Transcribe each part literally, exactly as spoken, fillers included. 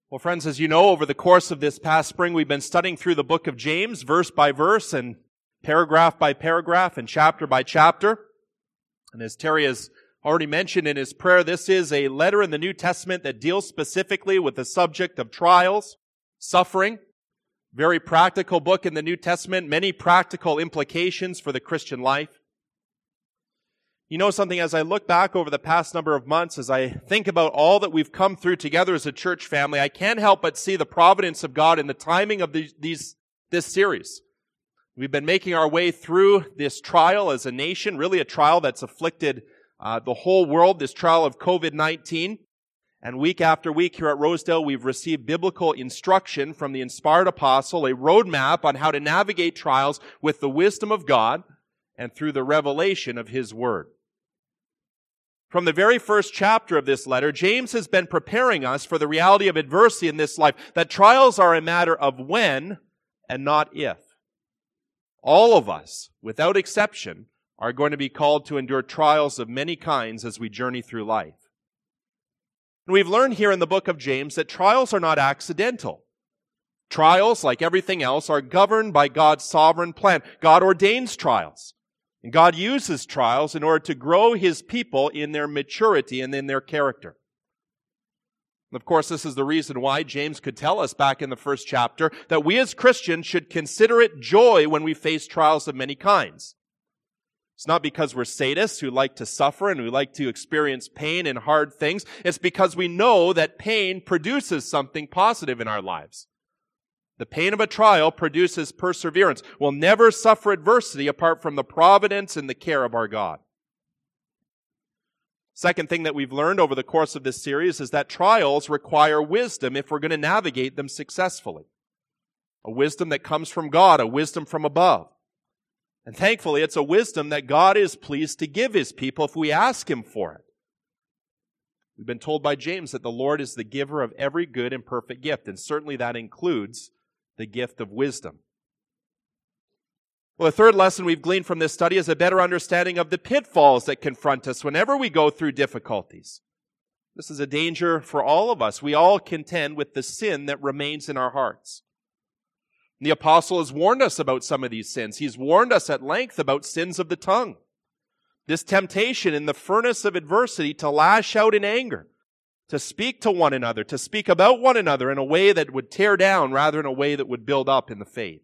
Well, friends, as you know, over the course of this past spring, we've been studying through the book of James, verse by verse and paragraph by paragraph and chapter by chapter. And as Terry has already mentioned in his prayer, this is a letter in the New Testament that deals specifically with the subject of trials, suffering. Very practical book in the New Testament, many practical implications for the Christian life. You know something, as I look back over the past number of months, as I think about all that we've come through together as a church family, I can't help but see the providence of God in the timing of these, these this series. We've been making our way through this trial as a nation, really a trial that's afflicted uh, the whole world, this trial of covid nineteen. And week after week here at Rosedale, we've received biblical instruction from the inspired apostle, a roadmap on how to navigate trials with the wisdom of God and through the revelation of His Word. From the very first chapter of this letter, James has been preparing us for the reality of adversity in this life, that trials are a matter of when and not if. All of us, without exception, are going to be called to endure trials of many kinds as we journey through life. And we've learned here in the book of James that trials are not accidental. Trials, like everything else, are governed by God's sovereign plan. God ordains trials. And God uses trials in order to grow His people in their maturity and in their character. And of course, this is the reason why James could tell us back in the first chapter that we as Christians should consider it joy when we face trials of many kinds. It's not because we're sadists who like to suffer and who like to experience pain and hard things. It's because we know that pain produces something positive in our lives. The pain of a trial produces perseverance. We'll never suffer adversity apart from the providence and the care of our God. Second thing that we've learned over the course of this series is that trials require wisdom if we're going to navigate them successfully. A wisdom that comes from God, a wisdom from above. And thankfully, it's a wisdom that God is pleased to give His people if we ask Him for it. We've been told by James that the Lord is the giver of every good and perfect gift, and certainly that includes the gift of wisdom. Well, the third lesson we've gleaned from this study is a better understanding of the pitfalls that confront us whenever we go through difficulties. This is a danger for all of us. We all contend with the sin that remains in our hearts. The apostle has warned us about some of these sins. He's warned us at length about sins of the tongue. This temptation in the furnace of adversity to lash out in anger, to speak to one another, to speak about one another in a way that would tear down rather than a way that would build up in the faith.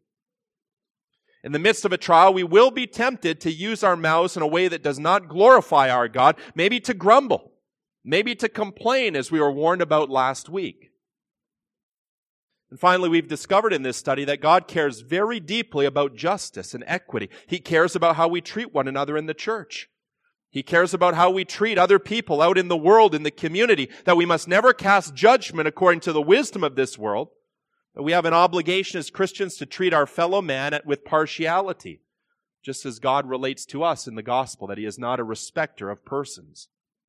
In the midst of a trial, we will be tempted to use our mouths in a way that does not glorify our God, maybe to grumble, maybe to complain, as we were warned about last week. And finally, we've discovered in this study that God cares very deeply about justice and equity. He cares about how we treat one another in the church. He cares about how we treat other people out in the world, in the community, that we must never cast judgment according to the wisdom of this world, that we have an obligation as Christians to treat our fellow man with partiality, just as God relates to us in the gospel, that He is not a respecter of persons.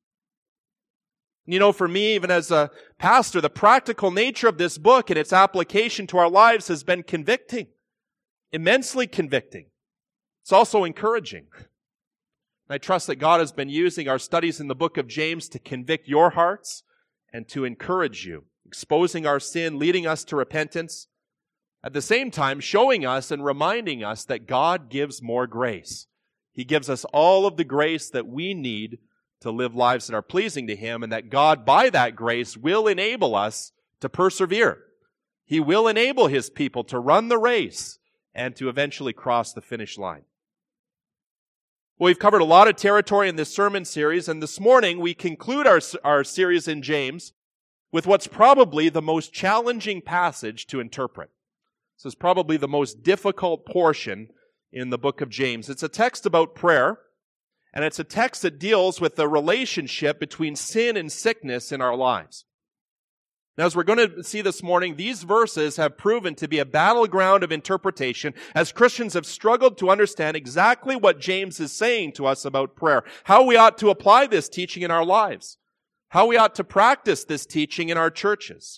You know, for me, even as a pastor, the practical nature of this book and its application to our lives has been convicting, immensely convicting. It's also encouraging. I trust that God has been using our studies in the book of James to convict your hearts and to encourage you, exposing our sin, leading us to repentance, at the same time showing us and reminding us that God gives more grace. He gives us all of the grace that we need to live lives that are pleasing to Him, and that God, by that grace, will enable us to persevere. He will enable His people to run the race and to eventually cross the finish line. Well, we've covered a lot of territory in this sermon series, and this morning we conclude our, our series in James with what's probably the most challenging passage to interpret. This is probably the most difficult portion in the book of James. It's a text about prayer, and it's a text that deals with the relationship between sin and sickness in our lives. Now, as we're going to see this morning, these verses have proven to be a battleground of interpretation as Christians have struggled to understand exactly what James is saying to us about prayer, how we ought to apply this teaching in our lives, how we ought to practice this teaching in our churches.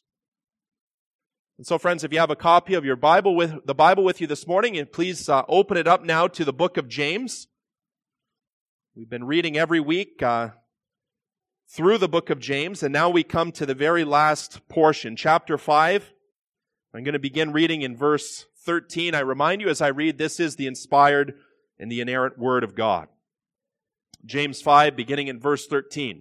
And so, friends, if you have a copy of your Bible with the Bible with you this morning, and please uh, open it up now to the book of James. We've been reading every week uh, through the book of James, and now we come to the very last portion, chapter five. I'm going to begin reading in verse thirteen. I remind you as I read, this is the inspired and the inerrant Word of God. James five, beginning in verse thirteen.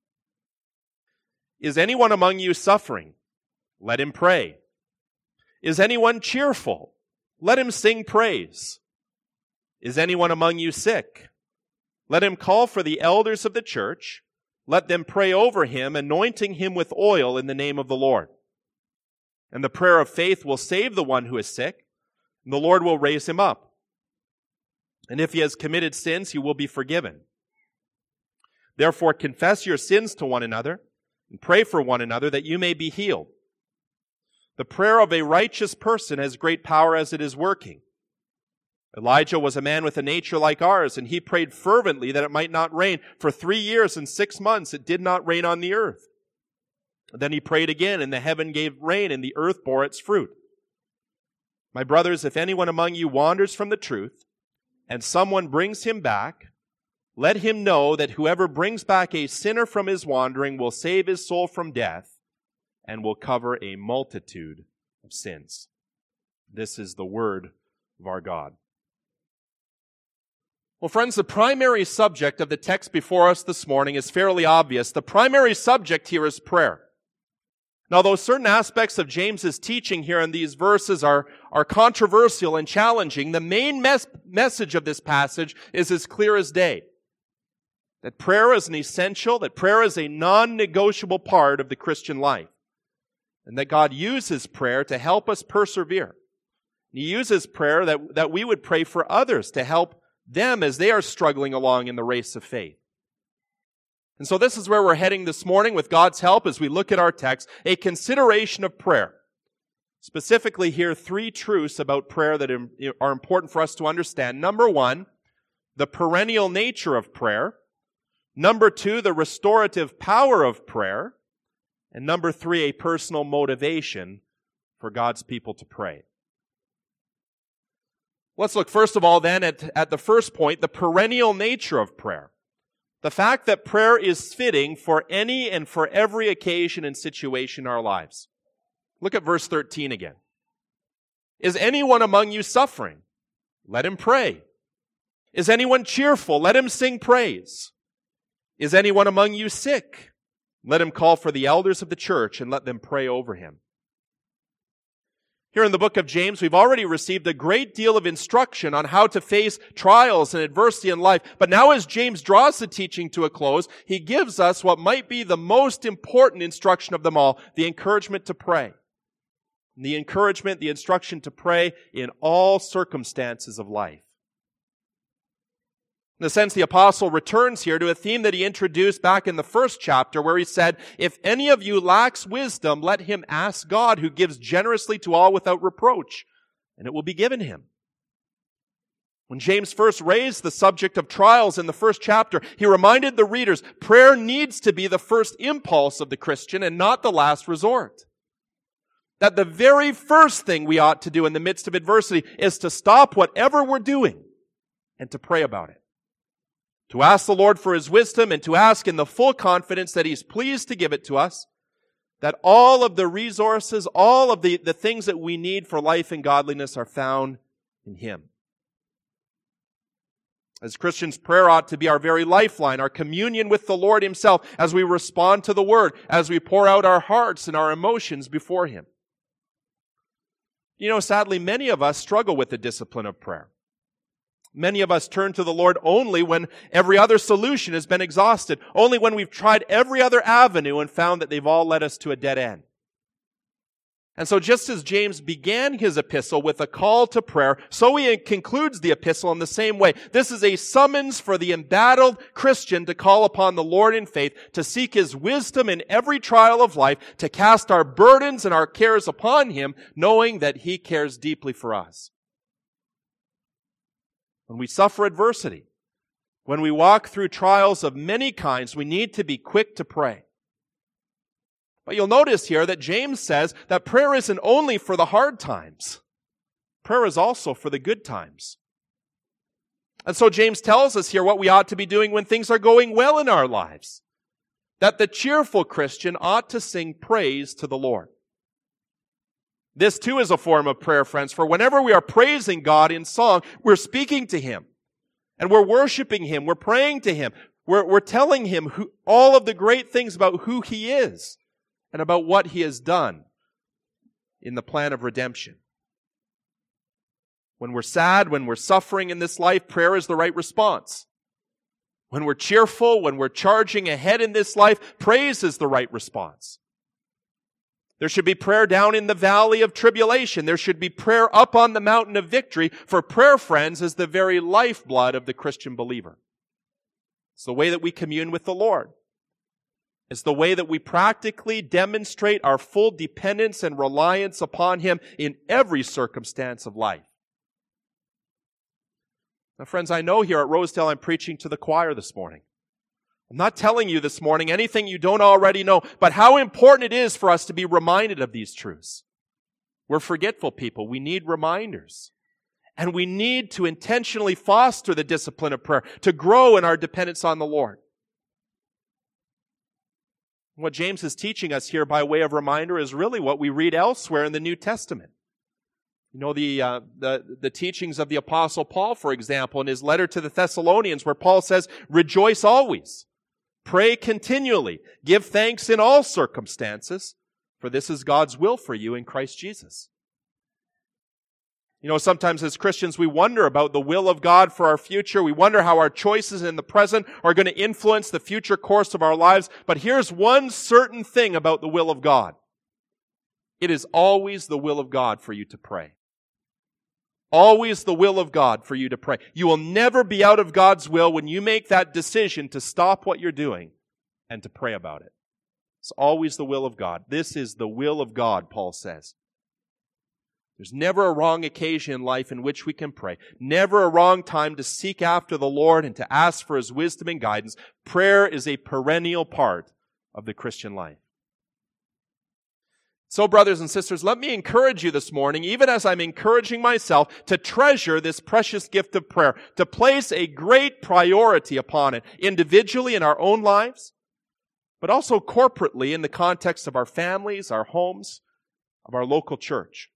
Is anyone among you suffering? Let him pray. Is anyone cheerful? Let him sing praise. Is anyone among you sick? Let him call for the elders of the church. Let them pray over him, anointing him with oil in the name of the Lord. And the prayer of faith will save the one who is sick, and the Lord will raise him up. And if he has committed sins, he will be forgiven. Therefore, confess your sins to one another, and pray for one another that you may be healed. The prayer of a righteous person has great power as it is working. Elijah was a man with a nature like ours, and he prayed fervently that it might not rain. For three years and six months it did not rain on the earth. Then he prayed again, and the heaven gave rain, and the earth bore its fruit. My brothers, if anyone among you wanders from the truth, and someone brings him back, let him know that whoever brings back a sinner from his wandering will save his soul from death, and will cover a multitude of sins. This is the word of our God. Well, friends, the primary subject of the text before us this morning is fairly obvious. The primary subject here is prayer. Now, though certain aspects of James's teaching here in these verses are, are controversial and challenging, the main mes- message of this passage is as clear as day. That prayer is an essential, that prayer is a non-negotiable part of the Christian life. And that God uses prayer to help us persevere. He uses prayer that, that we would pray for others to help them as they are struggling along in the race of faith. And so this is where we're heading this morning with God's help as we look at our text, a consideration of prayer. Specifically here, three truths about prayer that are important for us to understand. Number one, the perennial nature of prayer. Number two, the restorative power of prayer. And number three, a personal motivation for God's people to pray. Let's look first of all then at, at the first point, the perennial nature of prayer. The fact that prayer is fitting for any and for every occasion and situation in our lives. Look at verse thirteen again. Is anyone among you suffering? Let him pray. Is anyone cheerful? Let him sing praise. Is anyone among you sick? Let him call for the elders of the church and let them pray over him. Here in the book of James, we've already received a great deal of instruction on how to face trials and adversity in life. But now as James draws the teaching to a close, he gives us what might be the most important instruction of them all, the encouragement to pray. The encouragement, the instruction to pray in all circumstances of life. In a sense, the apostle returns here to a theme that he introduced back in the first chapter where he said, if any of you lacks wisdom, let him ask God who gives generously to all without reproach, and it will be given him. When James first raised the subject of trials in the first chapter, he reminded the readers, prayer needs to be the first impulse of the Christian and not the last resort. That the very first thing we ought to do in the midst of adversity is to stop whatever we're doing and to pray about it. To ask the Lord for His wisdom and to ask in the full confidence that He's pleased to give it to us, that all of the resources, all of the, the things that we need for life and godliness are found in Him. As Christians, prayer ought to be our very lifeline, our communion with the Lord Himself as we respond to the Word, as we pour out our hearts and our emotions before Him. You know, sadly, many of us struggle with the discipline of prayer. Many of us turn to the Lord only when every other solution has been exhausted, only when we've tried every other avenue and found that they've all led us to a dead end. And so just as James began his epistle with a call to prayer, so he concludes the epistle in the same way. This is a summons for the embattled Christian to call upon the Lord in faith, to seek His wisdom in every trial of life, to cast our burdens and our cares upon Him, knowing that He cares deeply for us. When we suffer adversity, when we walk through trials of many kinds, we need to be quick to pray. But you'll notice here that James says that prayer isn't only for the hard times. Prayer is also for the good times. And so James tells us here what we ought to be doing when things are going well in our lives. that the cheerful Christian ought to sing praise to the Lord. This too is a form of prayer, friends, for whenever we are praising God in song, we're speaking to Him. And we're worshiping Him. We're praying to Him. We're, we're telling Him who, all of the great things about who He is and about what He has done in the plan of redemption. When we're sad, when we're suffering in this life, prayer is the right response. When we're cheerful, when we're charging ahead in this life, praise is the right response. There should be prayer down in the valley of tribulation. There should be prayer up on the mountain of victory, for prayer, friends, is the very lifeblood of the Christian believer. It's the way that we commune with the Lord. It's the way that we practically demonstrate our full dependence and reliance upon Him in every circumstance of life. Now, friends, I know here at Rosedale I'm preaching to the choir this morning. I'm not telling you this morning anything you don't already know, but how important it is for us to be reminded of these truths. We're forgetful people. We need reminders. And we need to intentionally foster the discipline of prayer, to grow in our dependence on the Lord. What James is teaching us here by way of reminder is really what we read elsewhere in the New Testament. You know, the, uh, the, the teachings of the Apostle Paul, for example, in his letter to the Thessalonians, where Paul says, "Rejoice always. Pray continually. Give thanks in all circumstances, for this is God's will for you in Christ Jesus." You know, sometimes as Christians we wonder about the will of God for our future. We wonder how our choices in the present are going to influence the future course of our lives. But here's one certain thing about the will of God. It is always the will of God for you to pray. Always the will of God for you to pray. You will never be out of God's will when you make that decision to stop what you're doing and to pray about it. It's always the will of God. This is the will of God, Paul says. There's never a wrong occasion in life in which we can pray. Never a wrong time to seek after the Lord and to ask for His wisdom and guidance. Prayer is a perennial part of the Christian life. So, brothers and sisters, let me encourage you this morning, even as I'm encouraging myself, to treasure this precious gift of prayer, to place a great priority upon it, individually in our own lives, but also corporately in the context of our families, our homes, of our local church.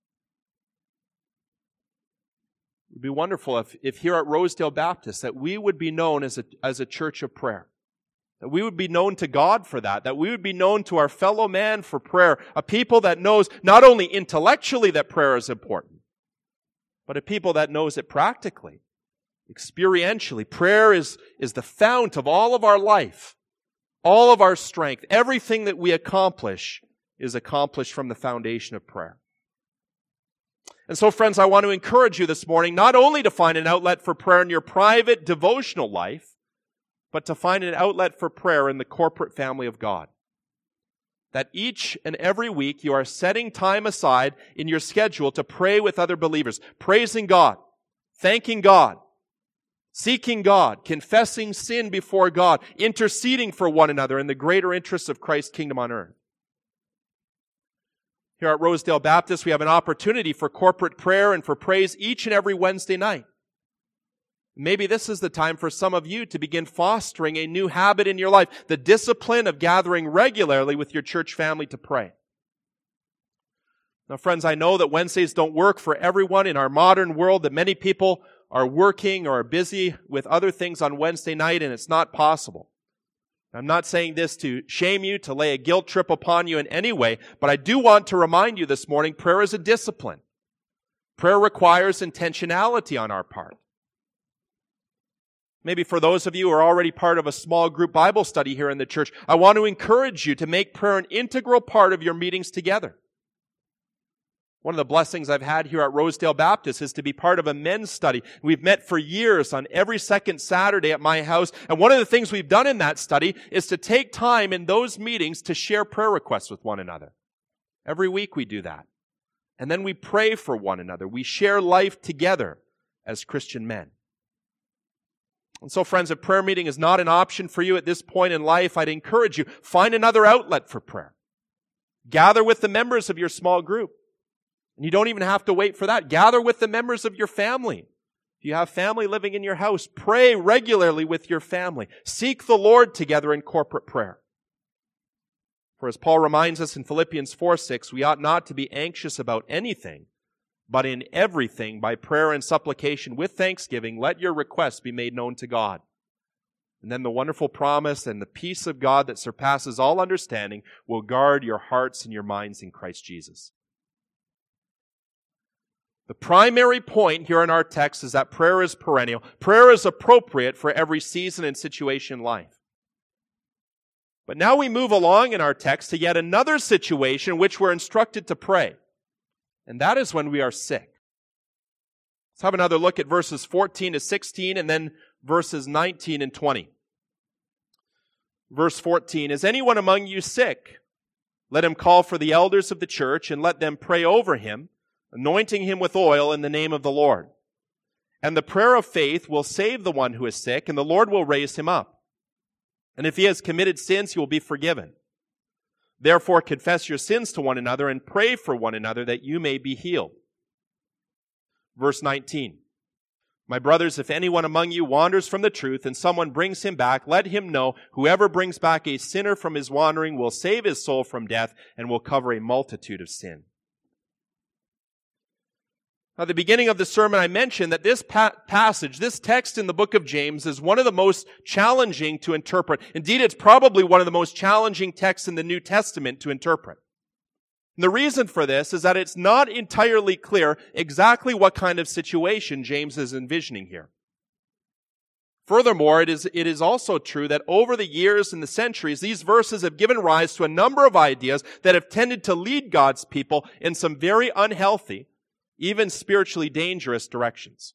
It would be wonderful if, if here at Rosedale Baptist that we would be known as a, as a church of prayer. That we would be known to God for that. That we would be known to our fellow man for prayer. A people that knows not only intellectually that prayer is important, but a people that knows it practically, experientially. Prayer is, is the fount of all of our life, all of our strength. Everything that we accomplish is accomplished from the foundation of prayer. And so, friends, I want to encourage you this morning not only to find an outlet for prayer in your private devotional life, but to find an outlet for prayer in the corporate family of God. That each and every week you are setting time aside in your schedule to pray with other believers, praising God, thanking God, seeking God, confessing sin before God, interceding for one another in the greater interests of Christ's kingdom on earth. Here at Rosedale Baptist, we have an opportunity for corporate prayer and for praise each and every Wednesday night. Maybe this is the time for some of you to begin fostering a new habit in your life, the discipline of gathering regularly with your church family to pray. Now, friends, I know that Wednesdays don't work for everyone in our modern world, that many people are working or are busy with other things on Wednesday night, and it's not possible. I'm not saying this to shame you, to lay a guilt trip upon you in any way, but I do want to remind you this morning, prayer is a discipline. Prayer requires intentionality on our part. Maybe for those of you who are already part of a small group Bible study here in the church, I want to encourage you to make prayer an integral part of your meetings together. One of the blessings I've had here at Rosedale Baptist is to be part of a men's study. We've met for years on every second Saturday at my house, and one of the things we've done in that study is to take time in those meetings to share prayer requests with one another. Every week we do that. And then we pray for one another. We share life together as Christian men. And so, friends, if prayer meeting is not an option for you at this point in life, I'd encourage you, find another outlet for prayer. Gather with the members of your small group. And you don't even have to wait for that. Gather with the members of your family. If you have family living in your house, pray regularly with your family. Seek the Lord together in corporate prayer. For as Paul reminds us in Philippians four six, we ought not to be anxious about anything, but in everything, by prayer and supplication, with thanksgiving, let your requests be made known to God. And then the wonderful promise and the peace of God that surpasses all understanding will guard your hearts and your minds in Christ Jesus. The primary point here in our text is that prayer is perennial. Prayer is appropriate for every season and situation in life. But now we move along in our text to yet another situation in which we're instructed to pray. And that is when we are sick. Let's have another look at verses fourteen to sixteen and then verses nineteen and twenty. Verse fourteen, is anyone among you sick? Let him call for the elders of the church and let them pray over him, anointing him with oil in the name of the Lord. And the prayer of faith will save the one who is sick, and the Lord will raise him up. And if he has committed sins, he will be forgiven. Therefore confess your sins to one another and pray for one another that you may be healed. Verse nineteen. My brothers, if anyone among you wanders from the truth and someone brings him back, let him know whoever brings back a sinner from his wandering will save his soul from death and will cover a multitude of sin. Now, at the beginning of the sermon, I mentioned that this pa- passage, this text in the book of James, is one of the most challenging to interpret. Indeed, it's probably one of the most challenging texts in the New Testament to interpret. And the reason for this is that it's not entirely clear exactly what kind of situation James is envisioning here. Furthermore, it is, it is also true that over the years and the centuries, these verses have given rise to a number of ideas that have tended to lead God's people in some very unhealthy, even spiritually dangerous directions.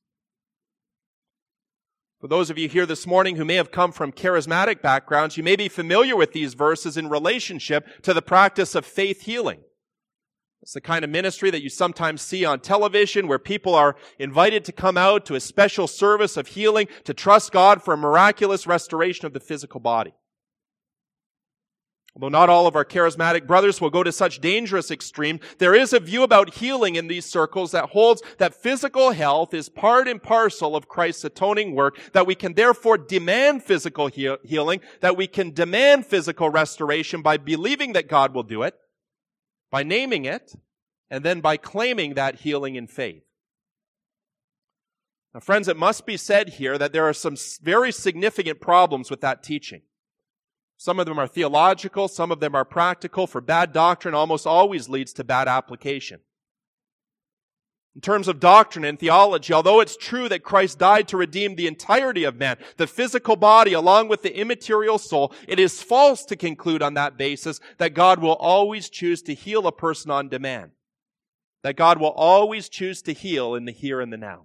For those of you here this morning who may have come from charismatic backgrounds, you may be familiar with these verses in relationship to the practice of faith healing. It's the kind of ministry that you sometimes see on television where people are invited to come out to a special service of healing to trust God for a miraculous restoration of the physical body. Although not all of our charismatic brothers will go to such dangerous extreme, there is a view about healing in these circles that holds that physical health is part and parcel of Christ's atoning work, that we can therefore demand physical heal- healing, that we can demand physical restoration by believing that God will do it, by naming it, and then by claiming that healing in faith. Now, friends, it must be said here that there are some very significant problems with that teaching. Some of them are theological, some of them are practical, for bad doctrine almost always leads to bad application. In terms of doctrine and theology, although it's true that Christ died to redeem the entirety of man, the physical body along with the immaterial soul, it is false to conclude on that basis that God will always choose to heal a person on demand. That God will always choose to heal in the here and the now.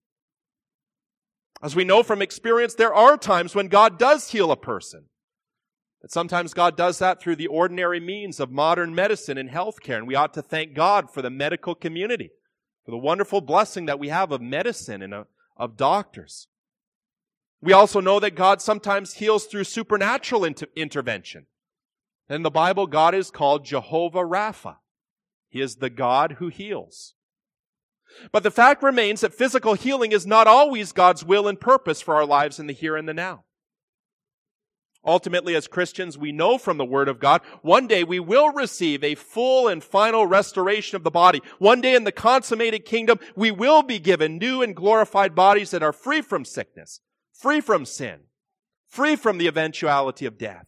As we know from experience, there are times when God does heal a person. But sometimes God does that through the ordinary means of modern medicine and healthcare, and we ought to thank God for the medical community, for the wonderful blessing that we have of medicine and of, of doctors. We also know that God sometimes heals through supernatural inter- intervention. In the Bible, God is called Jehovah Rapha. He is the God who heals. But the fact remains that physical healing is not always God's will and purpose for our lives in the here and the now. Ultimately, as Christians, we know from the Word of God, one day we will receive a full and final restoration of the body. One day in the consummated kingdom, we will be given new and glorified bodies that are free from sickness, free from sin, free from the eventuality of death.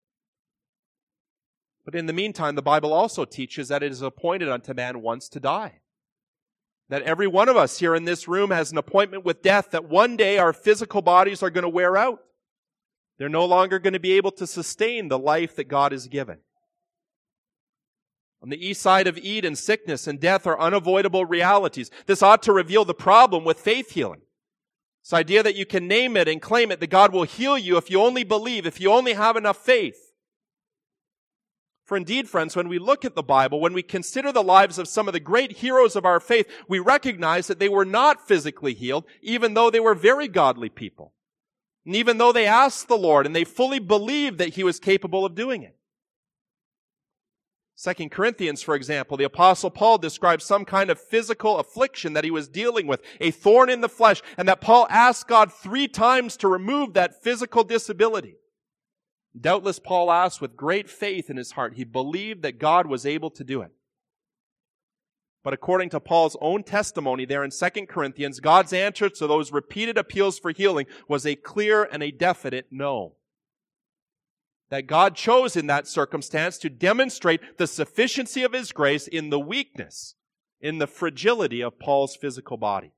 But in the meantime, the Bible also teaches that it is appointed unto man once to die. That every one of us here in this room has an appointment with death, that one day our physical bodies are going to wear out. They're no longer going to be able to sustain the life that God has given. On the east side of Eden, sickness and death are unavoidable realities. This ought to reveal the problem with faith healing. This idea that you can name it and claim it, that God will heal you if you only believe, if you only have enough faith. For indeed, friends, when we look at the Bible, when we consider the lives of some of the great heroes of our faith, we recognize that they were not physically healed, even though they were very godly people. And even though they asked the Lord and they fully believed that He was capable of doing it. Second Corinthians, for example, the Apostle Paul describes some kind of physical affliction that he was dealing with, a thorn in the flesh, and that Paul asked God three times to remove that physical disability. Doubtless, Paul asked with great faith in his heart. He believed that God was able to do it. But according to Paul's own testimony there in Second Corinthians, God's answer to those repeated appeals for healing was a clear and a definite no. That God chose in that circumstance to demonstrate the sufficiency of His grace in the weakness, in the fragility of Paul's physical body.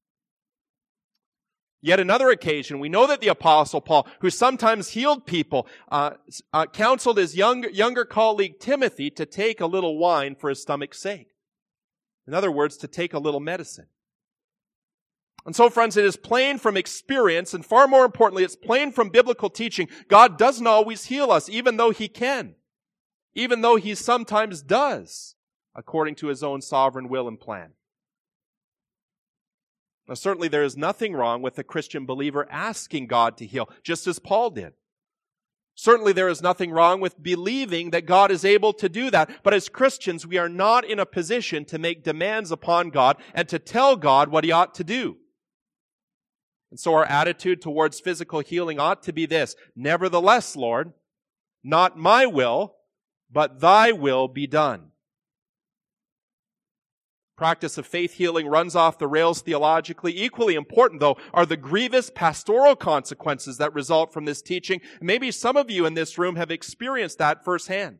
Yet another occasion, we know that the Apostle Paul, who sometimes healed people, uh, uh, counseled his younger, younger colleague Timothy to take a little wine for his stomach's sake. In other words, to take a little medicine. And so, friends, it is plain from experience, and far more importantly, it's plain from biblical teaching, God doesn't always heal us, even though He can. Even though He sometimes does, according to His own sovereign will and plan. Now, certainly there is nothing wrong with a Christian believer asking God to heal, just as Paul did. Certainly there is nothing wrong with believing that God is able to do that. But as Christians, we are not in a position to make demands upon God and to tell God what He ought to do. And so our attitude towards physical healing ought to be this: nevertheless, Lord, not my will, but Thy will be done. Practice of faith healing runs off the rails theologically. Equally important, though, are the grievous pastoral consequences that result from this teaching. Maybe some of you in this room have experienced that firsthand.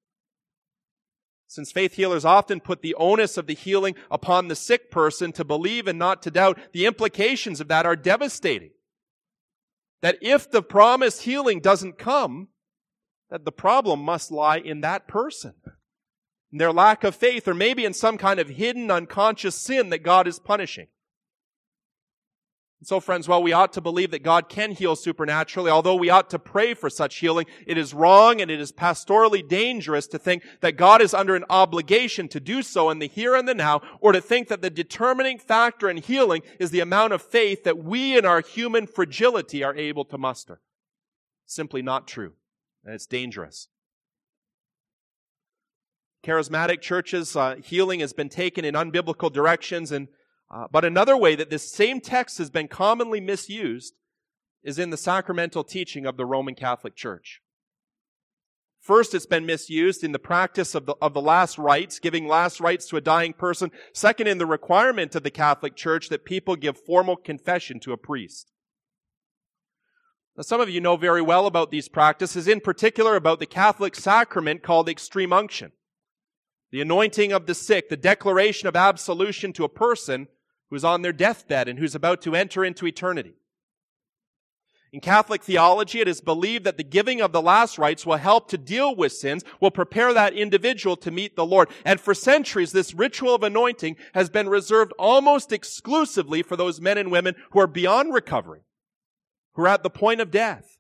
Since faith healers often put the onus of the healing upon the sick person to believe and not to doubt, the implications of that are devastating. That if the promised healing doesn't come, that the problem must lie in that person, in their lack of faith, or maybe in some kind of hidden, unconscious sin that God is punishing. And so, friends, while we ought to believe that God can heal supernaturally, although we ought to pray for such healing, it is wrong and it is pastorally dangerous to think that God is under an obligation to do so in the here and the now, or to think that the determining factor in healing is the amount of faith that we in our human fragility are able to muster. Simply not true, and it's dangerous. Charismatic churches, uh, healing has been taken in unbiblical directions, and uh, but another way that this same text has been commonly misused is in the sacramental teaching of the Roman Catholic Church. First, it's been misused in the practice of the, of the last rites, giving last rites to a dying person. Second, in the requirement of the Catholic Church that people give formal confession to a priest. Now, some of you know very well about these practices, in particular about the Catholic sacrament called extreme unction. The anointing of the sick, the declaration of absolution to a person who's on their deathbed and who's about to enter into eternity. In Catholic theology, it is believed that the giving of the last rites will help to deal with sins, will prepare that individual to meet the Lord. And for centuries, this ritual of anointing has been reserved almost exclusively for those men and women who are beyond recovery, who are at the point of death.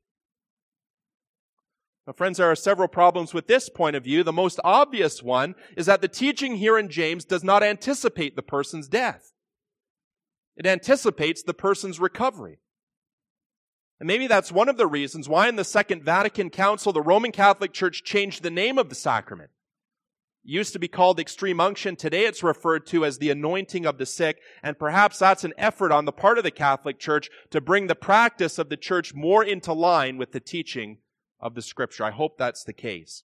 Now, friends, there are several problems with this point of view. The most obvious one is that the teaching here in James does not anticipate the person's death. It anticipates the person's recovery. And maybe that's one of the reasons why in the Second Vatican Council, the Roman Catholic Church changed the name of the sacrament. It used to be called extreme unction. Today it's referred to as the anointing of the sick. And perhaps that's an effort on the part of the Catholic Church to bring the practice of the Church more into line with the teaching of the Scripture. I hope that's the case.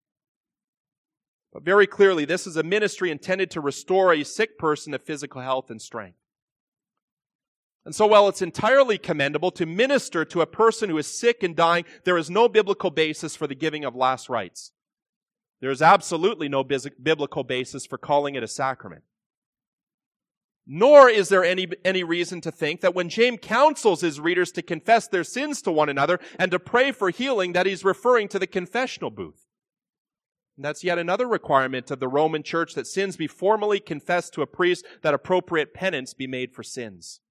But very clearly, this is a ministry intended to restore a sick person to physical health and strength. And so while it's entirely commendable to minister to a person who is sick and dying, there is no biblical basis for the giving of last rites. There is absolutely no biblical basis for calling it a sacrament. Nor is there any, any reason to think that when James counsels his readers to confess their sins to one another and to pray for healing, that he's referring to the confessional booth. And that's yet another requirement of the Roman Church, that sins be formally confessed to a priest, that appropriate penance be made for sins.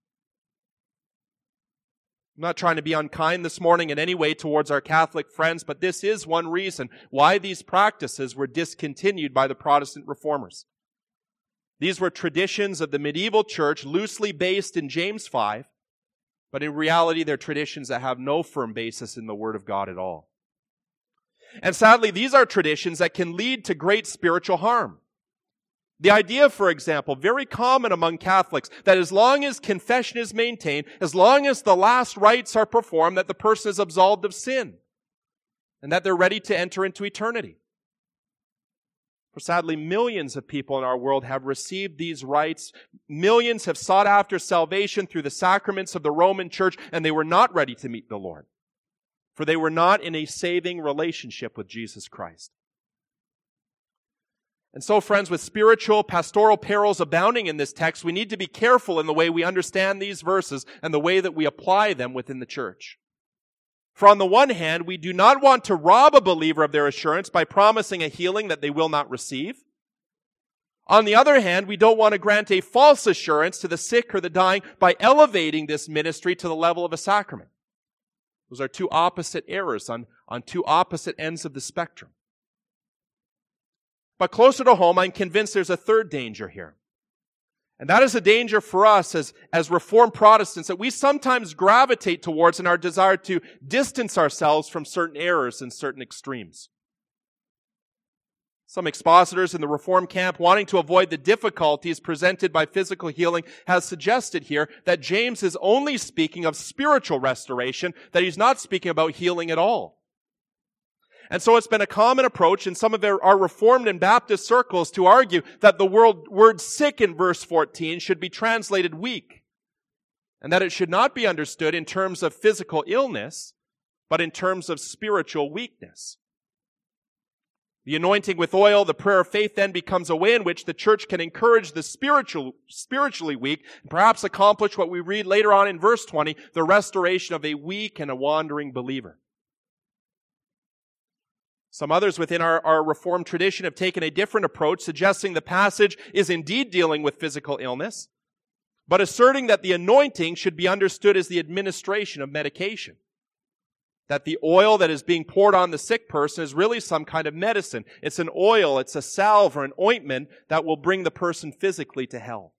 I'm not trying to be unkind this morning in any way towards our Catholic friends, but this is one reason why these practices were discontinued by the Protestant reformers. These were traditions of the medieval church, loosely based in James five, but in reality they're traditions that have no firm basis in the Word of God at all. And sadly, these are traditions that can lead to great spiritual harm. The idea, for example, very common among Catholics, that as long as confession is maintained, as long as the last rites are performed, that the person is absolved of sin. and that they're ready to enter into eternity. For sadly, millions of people in our world have received these rights. Millions have sought after salvation through the sacraments of the Roman Church, and they were not ready to meet the Lord, for they were not in a saving relationship with Jesus Christ. And so, friends, with spiritual, pastoral perils abounding in this text, we need to be careful in the way we understand these verses and the way that we apply them within the church. For on the one hand, we do not want to rob a believer of their assurance by promising a healing that they will not receive. On the other hand, we don't want to grant a false assurance to the sick or the dying by elevating this ministry to the level of a sacrament. Those are two opposite errors on, on two opposite ends of the spectrum. But closer to home, I'm convinced there's a third danger here. And that is a danger for us as, as Reformed Protestants that we sometimes gravitate towards in our desire to distance ourselves from certain errors and certain extremes. Some expositors in the Reformed camp, wanting to avoid the difficulties presented by physical healing, has suggested here that James is only speaking of spiritual restoration, that he's not speaking about healing at all. And so it's been a common approach in some of our Reformed and Baptist circles to argue that the word sick in verse fourteen should be translated weak, and that it should not be understood in terms of physical illness, but in terms of spiritual weakness. The anointing with oil, the prayer of faith, then becomes a way in which the church can encourage the spiritual, spiritually weak and perhaps accomplish what we read later on in verse twenty, the restoration of a weak and a wandering believer. Some others within our, our Reformed tradition have taken a different approach, suggesting the passage is indeed dealing with physical illness, but asserting that the anointing should be understood as the administration of medication. That the oil that is being poured on the sick person is really some kind of medicine. It's an oil, it's a salve or an ointment that will bring the person physically to health.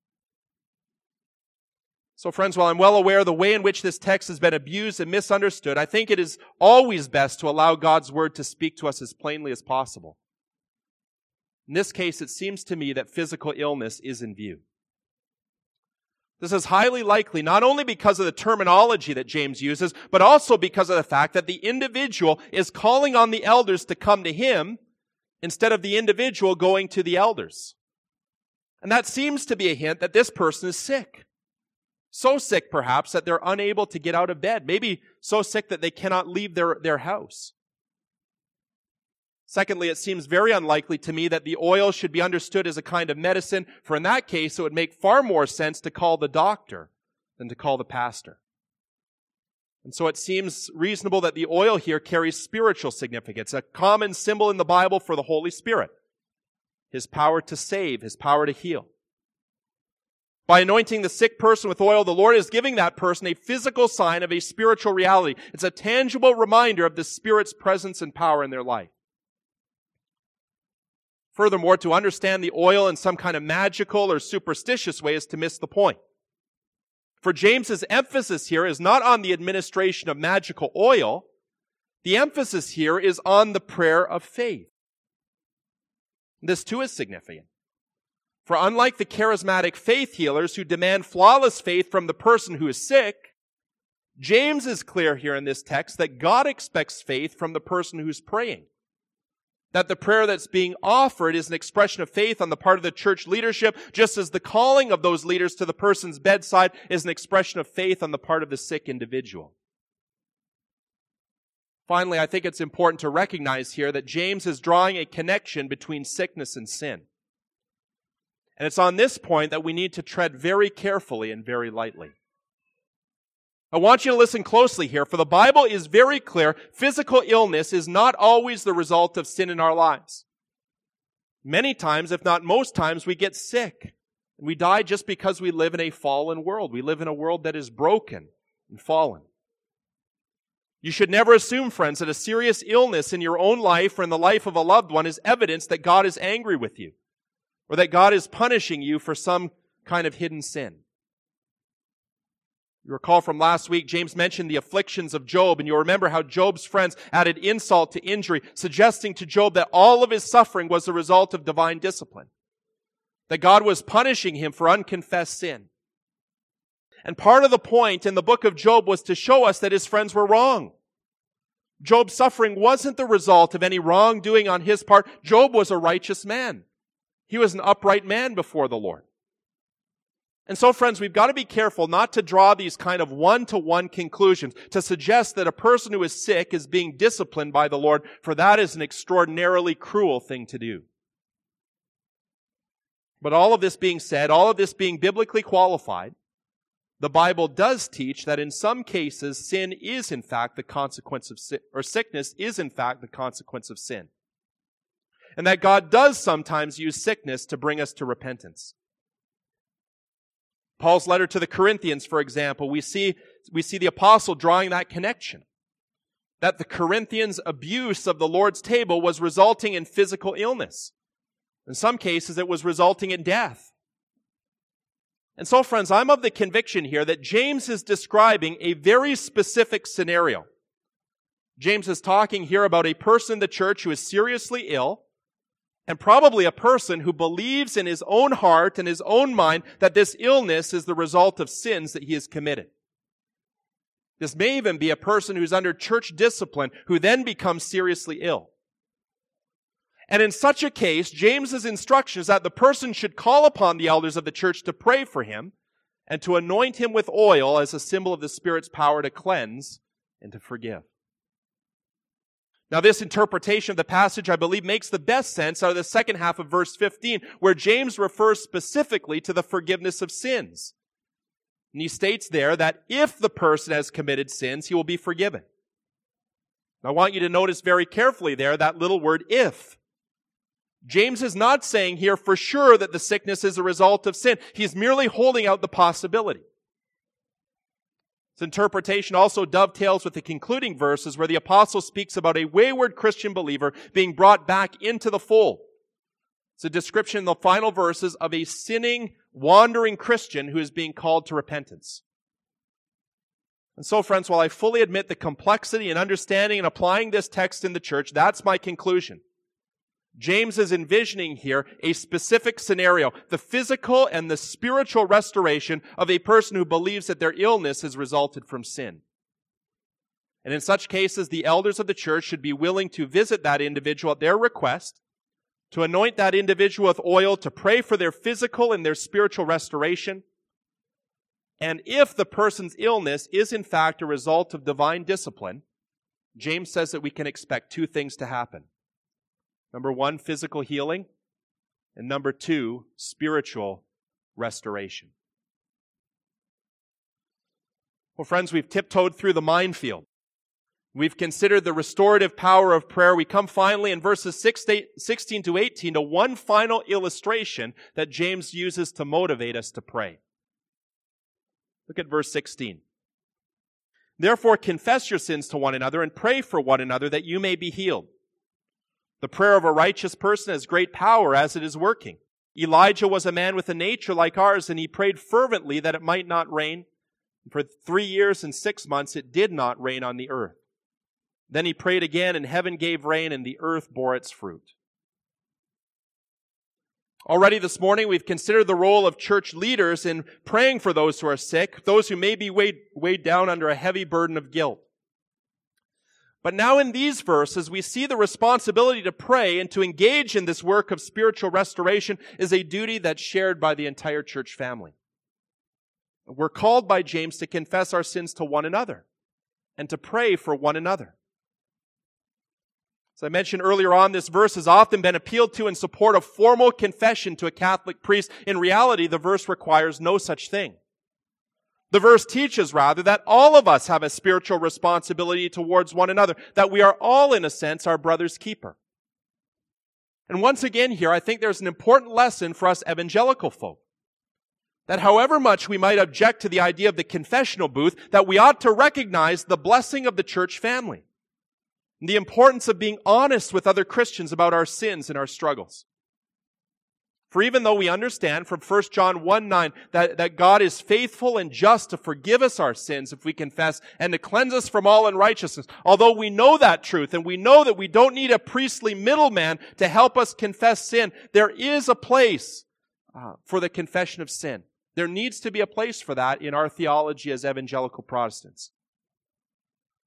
So friends, while I'm well aware of the way in which this text has been abused and misunderstood, I think it is always best to allow God's Word to speak to us as plainly as possible. In this case, it seems to me that physical illness is in view. This is highly likely not only because of the terminology that James uses, but also because of the fact that the individual is calling on the elders to come to him instead of the individual going to the elders. And that seems to be a hint that this person is sick. So sick, perhaps, that they're unable to get out of bed. Maybe so sick that they cannot leave their, their house. Secondly, it seems very unlikely to me that the oil should be understood as a kind of medicine, for in that case, it would make far more sense to call the doctor than to call the pastor. And so it seems reasonable that the oil here carries spiritual significance, a common symbol in the Bible for the Holy Spirit. His power to save, His power to heal. By anointing the sick person with oil, the Lord is giving that person a physical sign of a spiritual reality. It's a tangible reminder of the Spirit's presence and power in their life. Furthermore, to understand the oil in some kind of magical or superstitious way is to miss the point. For James's emphasis here is not on the administration of magical oil. The emphasis here is on the prayer of faith. This too is significant. For unlike the charismatic faith healers who demand flawless faith from the person who is sick, James is clear here in this text that God expects faith from the person who's praying. That the prayer that's being offered is an expression of faith on the part of the church leadership, just as the calling of those leaders to the person's bedside is an expression of faith on the part of the sick individual. Finally, I think it's important to recognize here that James is drawing a connection between sickness and sin. And it's on this point that we need to tread very carefully and very lightly. I want you to listen closely here, for the Bible is very clear. Physical illness is not always the result of sin in our lives. Many times, if not most times, we get sick. And we die just because we live in a fallen world. We live in a world that is broken and fallen. You should never assume, friends, that a serious illness in your own life or in the life of a loved one is evidence that God is angry with you, or that God is punishing you for some kind of hidden sin. You recall from last week, James mentioned the afflictions of Job, and you'll remember how Job's friends added insult to injury, suggesting to Job that all of his suffering was the result of divine discipline, that God was punishing him for unconfessed sin. And part of the point in the book of Job was to show us that his friends were wrong. Job's suffering wasn't the result of any wrongdoing on his part. Job was a righteous man. He was an upright man before the Lord. And so, friends, we've got to be careful not to draw these kind of one-to-one conclusions, to suggest that a person who is sick is being disciplined by the Lord, for that is an extraordinarily cruel thing to do. But all of this being said, all of this being biblically qualified, the Bible does teach that in some cases, sin is in fact the consequence of sin, or sickness is in fact the consequence of sin. And that God does sometimes use sickness to bring us to repentance. Paul's letter to the Corinthians, for example, we see, we see the apostle drawing that connection. That the Corinthians' abuse of the Lord's table was resulting in physical illness. In some cases, it was resulting in death. And so, friends, I'm of the conviction here that James is describing a very specific scenario. James is talking here about a person in the church who is seriously ill, and probably a person who believes in his own heart and his own mind that this illness is the result of sins that he has committed. This may even be a person who's under church discipline who then becomes seriously ill. And in such a case, James's instruction is that the person should call upon the elders of the church to pray for him and to anoint him with oil as a symbol of the Spirit's power to cleanse and to forgive. Now, this interpretation of the passage, I believe, makes the best sense out of the second half of verse fifteen, where James refers specifically to the forgiveness of sins. And he states there that if the person has committed sins, he will be forgiven. Now, I want you to notice very carefully there that little word if. James is not saying here for sure that the sickness is a result of sin. He's merely holding out the possibility. This interpretation also dovetails with the concluding verses where the apostle speaks about a wayward Christian believer being brought back into the fold. It's a description in the final verses of a sinning, wandering Christian who is being called to repentance. And so, friends, while I fully admit the complexity in understanding and applying this text in the church, that's my conclusion. James is envisioning here a specific scenario, the physical and the spiritual restoration of a person who believes that their illness has resulted from sin. And in such cases, the elders of the church should be willing to visit that individual at their request, to anoint that individual with oil, to pray for their physical and their spiritual restoration. And if the person's illness is in fact a result of divine discipline, James says that we can expect two things to happen. Number one, physical healing. And number two, spiritual restoration. Well, friends, we've tiptoed through the minefield. We've considered the restorative power of prayer. We come finally in verses sixteen to eighteen to one final illustration that James uses to motivate us to pray. Look at verse sixteen. Therefore, confess your sins to one another and pray for one another that you may be healed. The prayer of a righteous person has great power as it is working. Elijah was a man with a nature like ours, and he prayed fervently that it might not rain. For three years and six months it did not rain on the earth. Then he prayed again, and heaven gave rain, and the earth bore its fruit. Already this morning we've considered the role of church leaders in praying for those who are sick, those who may be weighed, weighed down under a heavy burden of guilt. But now in these verses, we see the responsibility to pray and to engage in this work of spiritual restoration is a duty that's shared by the entire church family. We're called by James to confess our sins to one another and to pray for one another. As I mentioned earlier on, this verse has often been appealed to in support of formal confession to a Catholic priest. In reality, the verse requires no such thing. The verse teaches, rather, that all of us have a spiritual responsibility towards one another, that we are all, in a sense, our brother's keeper. And once again here, I think there's an important lesson for us evangelical folk. That however much we might object to the idea of the confessional booth, that we ought to recognize the blessing of the church family. And the importance of being honest with other Christians about our sins and our struggles. For even though we understand from First John one nine that, that God is faithful and just to forgive us our sins if we confess and to cleanse us from all unrighteousness, although we know that truth and we know that we don't need a priestly middleman to help us confess sin, there is a place uh, for the confession of sin. There needs to be a place for that in our theology as evangelical Protestants.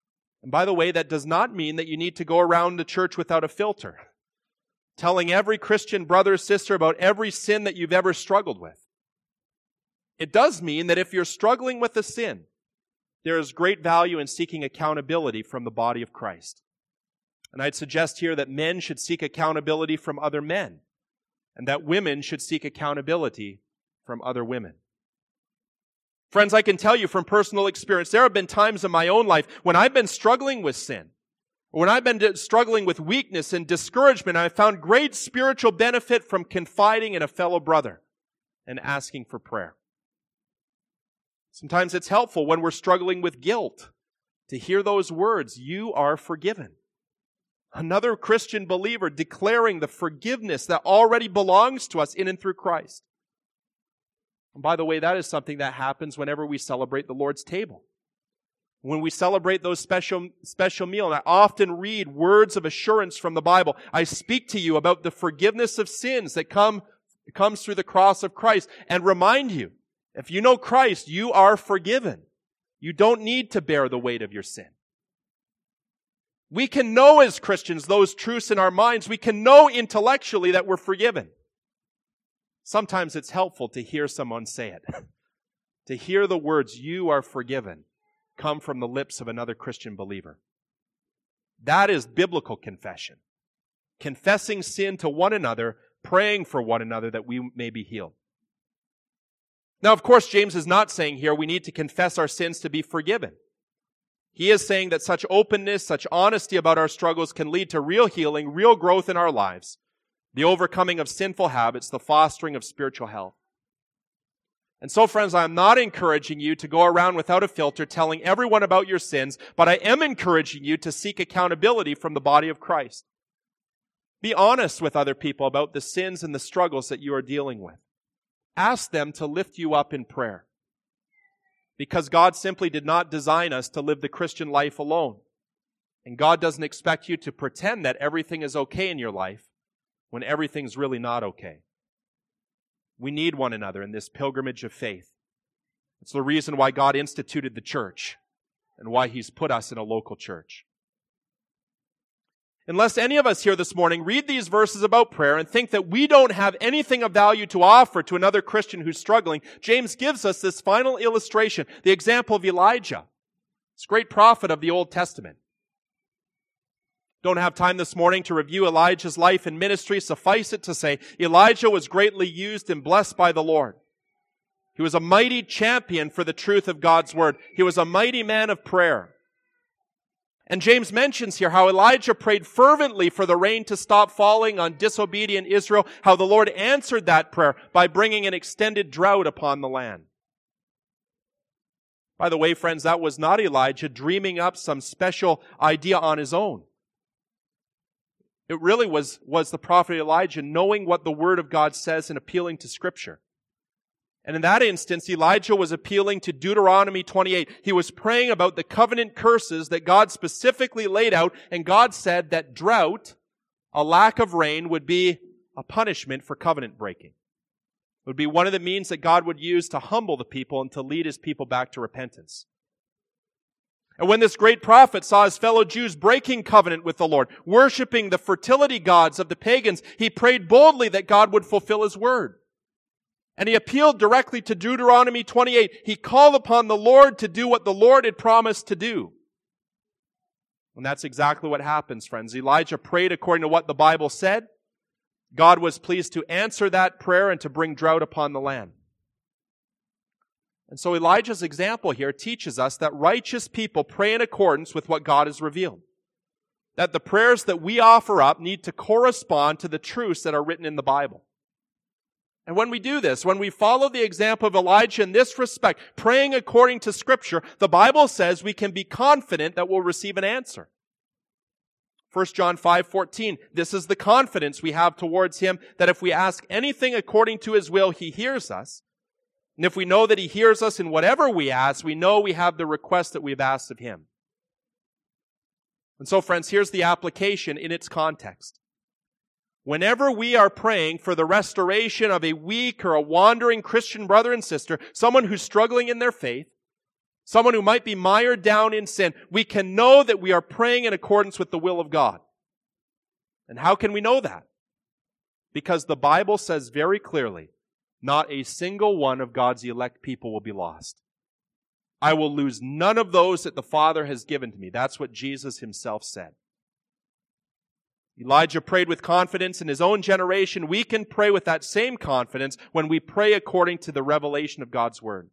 And by the way, that does not mean that you need to go around the church without a filter, telling every Christian brother or sister about every sin that you've ever struggled with. It does mean that if you're struggling with a sin, there is great value in seeking accountability from the body of Christ. And I'd suggest here that men should seek accountability from other men, and that women should seek accountability from other women. Friends, I can tell you from personal experience, there have been times in my own life when I've been struggling with sin, when I've been struggling with weakness and discouragement. I've found great spiritual benefit from confiding in a fellow brother and asking for prayer. Sometimes it's helpful when we're struggling with guilt to hear those words, "You are forgiven." Another Christian believer declaring the forgiveness that already belongs to us in and through Christ. And by the way, that is something that happens whenever we celebrate the Lord's table. When we celebrate those special, special meals, and I often read words of assurance from the Bible. I speak to you about the forgiveness of sins that come, comes through the cross of Christ, and remind you, if you know Christ, you are forgiven. You don't need to bear the weight of your sin. We can know as Christians those truths in our minds. We can know intellectually that we're forgiven. Sometimes it's helpful to hear someone say it. To hear the words, "You are forgiven," come from the lips of another Christian believer. That is biblical confession. Confessing sin to one another, praying for one another that we may be healed. Now, of course, James is not saying here we need to confess our sins to be forgiven. He is saying that such openness, such honesty about our struggles can lead to real healing, real growth in our lives, the overcoming of sinful habits, the fostering of spiritual health. And so, friends, I'm not encouraging you to go around without a filter telling everyone about your sins, but I am encouraging you to seek accountability from the body of Christ. Be honest with other people about the sins and the struggles that you are dealing with. Ask them to lift you up in prayer. Because God simply did not design us to live the Christian life alone. And God doesn't expect you to pretend that everything is okay in your life when everything's really not okay. We need one another in this pilgrimage of faith. It's the reason why God instituted the church and why He's put us in a local church. Unless any of us here this morning read these verses about prayer and think that we don't have anything of value to offer to another Christian who's struggling, James gives us this final illustration, the example of Elijah, this great prophet of the Old Testament. Don't have time this morning to review Elijah's life and ministry. Suffice it to say, Elijah was greatly used and blessed by the Lord. He was a mighty champion for the truth of God's word. He was a mighty man of prayer. And James mentions here how Elijah prayed fervently for the rain to stop falling on disobedient Israel, how the Lord answered that prayer by bringing an extended drought upon the land. By the way, friends, that was not Elijah dreaming up some special idea on his own. It really was, was the prophet Elijah knowing what the Word of God says and appealing to Scripture. And in that instance, Elijah was appealing to Deuteronomy twenty-eight. He was praying about the covenant curses that God specifically laid out, and God said that drought, a lack of rain, would be a punishment for covenant breaking. It would be one of the means that God would use to humble the people and to lead His people back to repentance. And when this great prophet saw his fellow Jews breaking covenant with the Lord, worshiping the fertility gods of the pagans, he prayed boldly that God would fulfill His word. And he appealed directly to Deuteronomy twenty-eight. He called upon the Lord to do what the Lord had promised to do. And that's exactly what happens, friends. Elijah prayed according to what the Bible said. God was pleased to answer that prayer and to bring drought upon the land. And so Elijah's example here teaches us that righteous people pray in accordance with what God has revealed. That the prayers that we offer up need to correspond to the truths that are written in the Bible. And when we do this, when we follow the example of Elijah in this respect, praying according to Scripture, the Bible says we can be confident that we'll receive an answer. First John five fourteen, this is the confidence we have towards Him, that if we ask anything according to His will, He hears us. And if we know that He hears us in whatever we ask, we know we have the request that we've asked of Him. And so, friends, here's the application in its context. Whenever we are praying for the restoration of a weak or a wandering Christian brother and sister, someone who's struggling in their faith, someone who might be mired down in sin, we can know that we are praying in accordance with the will of God. And how can we know that? Because the Bible says very clearly, not a single one of God's elect people will be lost. I will lose none of those that the Father has given to me. That's what Jesus himself said. Elijah prayed with confidence in his own generation. We can pray with that same confidence when we pray according to the revelation of God's Word.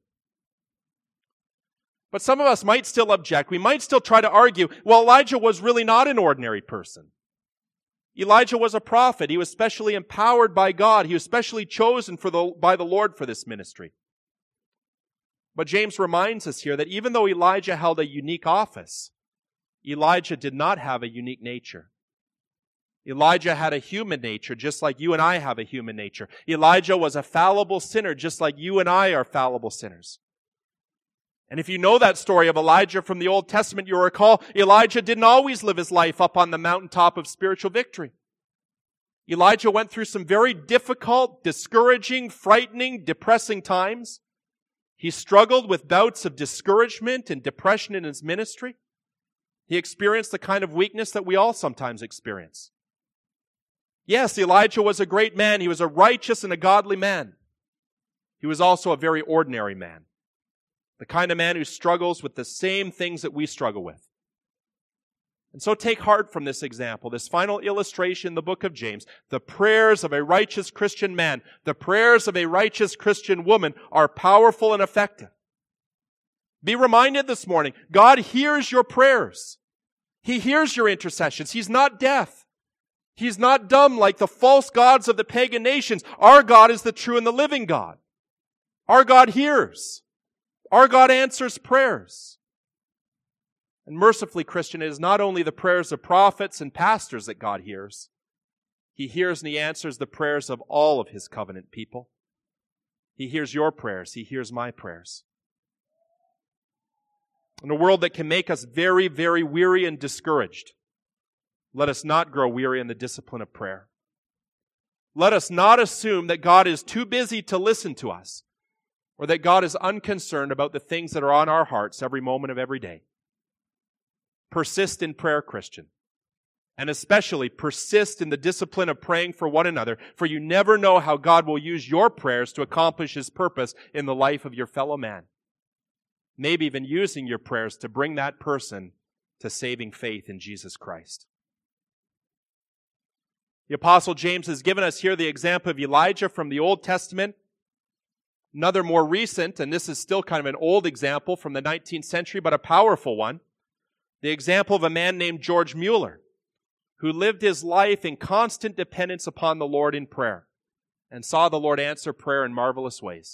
But some of us might still object. We might still try to argue, well, Elijah was really not an ordinary person. Elijah was a prophet. He was specially empowered by God. He was specially chosen for the, by the Lord for this ministry. But James reminds us here that even though Elijah held a unique office, Elijah did not have a unique nature. Elijah had a human nature, just like you and I have a human nature. Elijah was a fallible sinner, just like you and I are fallible sinners. And if you know that story of Elijah from the Old Testament, you'll recall Elijah didn't always live his life up on the mountaintop of spiritual victory. Elijah went through some very difficult, discouraging, frightening, depressing times. He struggled with bouts of discouragement and depression in his ministry. He experienced the kind of weakness that we all sometimes experience. Yes, Elijah was a great man. He was a righteous and a godly man. He was also a very ordinary man. The kind of man who struggles with the same things that we struggle with. And so take heart from this example, this final illustration in the book of James. The prayers of a righteous Christian man, the prayers of a righteous Christian woman are powerful and effective. Be reminded this morning, God hears your prayers. He hears your intercessions. He's not deaf. He's not dumb like the false gods of the pagan nations. Our God is the true and the living God. Our God hears. Our God answers prayers. And mercifully, Christian, it is not only the prayers of prophets and pastors that God hears. He hears and He answers the prayers of all of His covenant people. He hears your prayers. He hears my prayers. In a world that can make us very, very weary and discouraged, let us not grow weary in the discipline of prayer. Let us not assume that God is too busy to listen to us, or that God is unconcerned about the things that are on our hearts every moment of every day. Persist in prayer, Christian. And especially persist in the discipline of praying for one another, for you never know how God will use your prayers to accomplish His purpose in the life of your fellow man. Maybe even using your prayers to bring that person to saving faith in Jesus Christ. The Apostle James has given us here the example of Elijah from the Old Testament. Another more recent, and this is still kind of an old example from the nineteenth century, but a powerful one. The example of a man named George Mueller, who lived his life in constant dependence upon the Lord in prayer, and saw the Lord answer prayer in marvelous ways.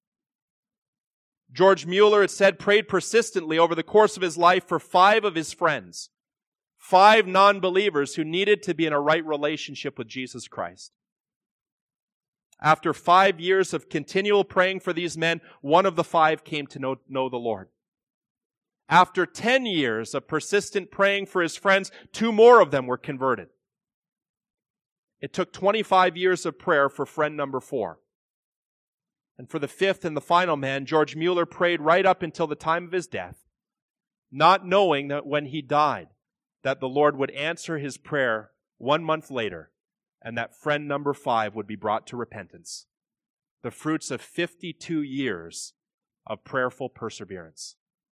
George Mueller, it said, prayed persistently over the course of his life for five of his friends, five non-believers who needed to be in a right relationship with Jesus Christ. After five years of continual praying for these men, one of the five came to know, know the Lord. After ten years of persistent praying for his friends, two more of them were converted. It took twenty-five years of prayer for friend number four. And for the fifth and the final man, George Mueller prayed right up until the time of his death, not knowing that when he died, that the Lord would answer his prayer one month later, and that friend number five would be brought to repentance. The fruits of fifty-two years of prayerful perseverance.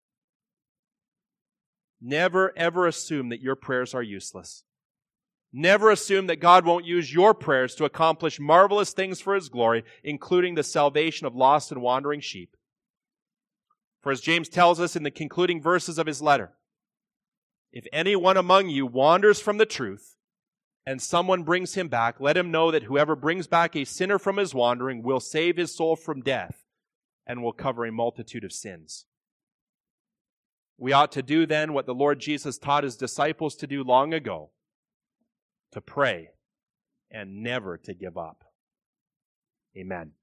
Never, ever assume that your prayers are useless. Never assume that God won't use your prayers to accomplish marvelous things for His glory, including the salvation of lost and wandering sheep. For as James tells us in the concluding verses of his letter, if anyone among you wanders from the truth, and someone brings him back, let him know that whoever brings back a sinner from his wandering will save his soul from death and will cover a multitude of sins. We ought to do then what the Lord Jesus taught His disciples to do long ago, to pray and never to give up. Amen.